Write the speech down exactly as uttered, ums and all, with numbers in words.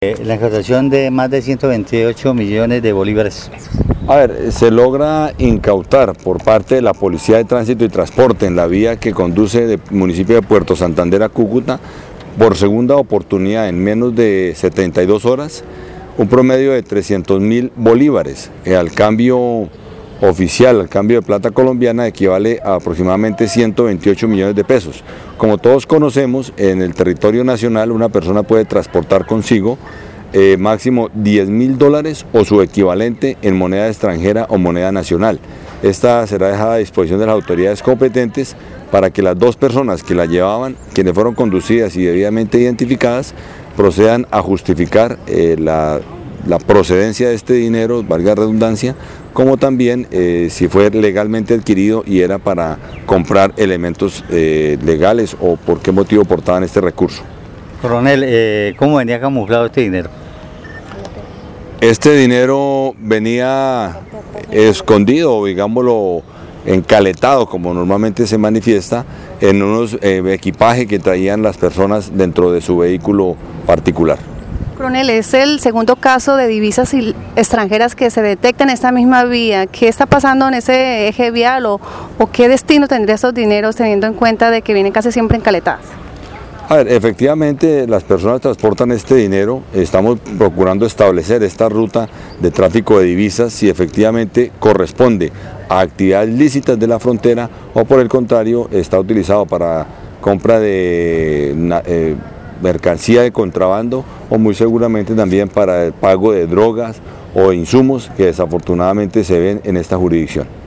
La incautación de más de ciento veintiocho millones de bolívares. A ver, se logra incautar por parte de la Policía de Tránsito y Transporte en la vía que conduce del municipio de Puerto Santander a Cúcuta, por segunda oportunidad en menos de setenta y dos horas, un promedio de trescientos mil bolívares. Eh, al cambio oficial, al cambio de plata colombiana, equivale a aproximadamente ciento veintiocho millones de pesos. Como todos conocemos, en el territorio nacional una persona puede transportar consigo eh, máximo diez mil dólares o su equivalente en moneda extranjera o moneda nacional. Esta será dejada a disposición de las autoridades competentes para que las dos personas que la llevaban, quienes fueron conducidas y debidamente identificadas, procedan a justificar eh, la, la procedencia de este dinero, valga la redundancia, como también eh, si fue legalmente adquirido y era para comprar elementos eh, legales o por qué motivo portaban este recurso. Coronel, eh, ¿cómo venía camuflado este dinero? Este dinero venía escondido, digámoslo, encaletado, como normalmente se manifiesta, en unos eh, equipajes que traían las personas dentro de su vehículo particular. Coronel, es el segundo caso de divisas extranjeras que se detecta en esta misma vía. ¿Qué está pasando en ese eje vial o, o qué destino tendría estos dineros teniendo en cuenta de que vienen casi siempre encaletadas? A ver, efectivamente las personas transportan este dinero, estamos procurando establecer esta ruta de tráfico de divisas si efectivamente corresponde a actividades lícitas de la frontera o por el contrario está utilizado para compra de eh, mercancía de contrabando o muy seguramente también para el pago de drogas o insumos que desafortunadamente se ven en esta jurisdicción.